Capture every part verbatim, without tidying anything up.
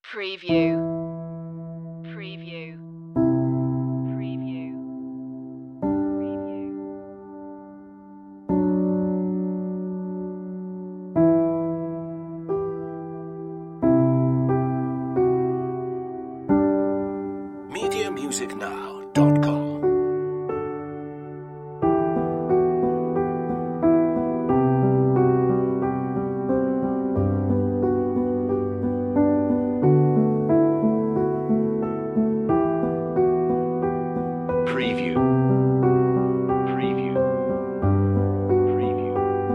Preview. Preview. Preview. Preview. media music now dot com Preview. Preview. Preview.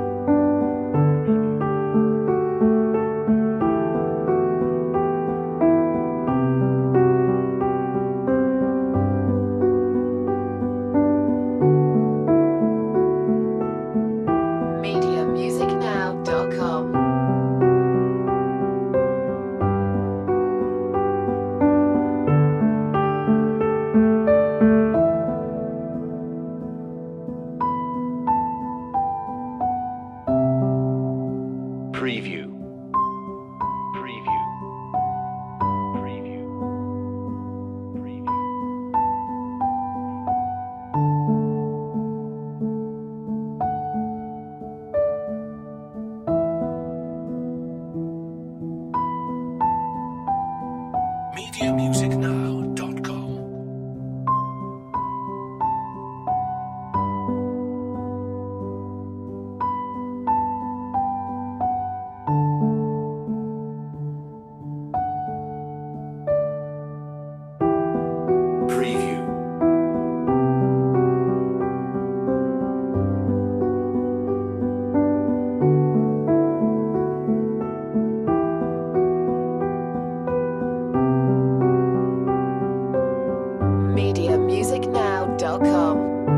media music now dot com. Preview. Preview. Preview. Preview. media music now dot com Preview. media music now dot com.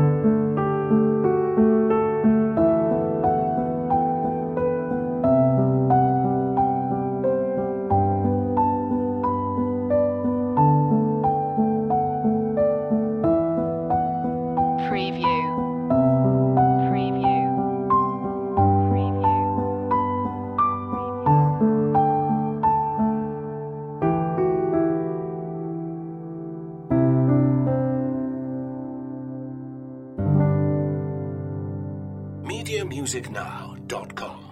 Preview. Preview. Preview. media music now dot com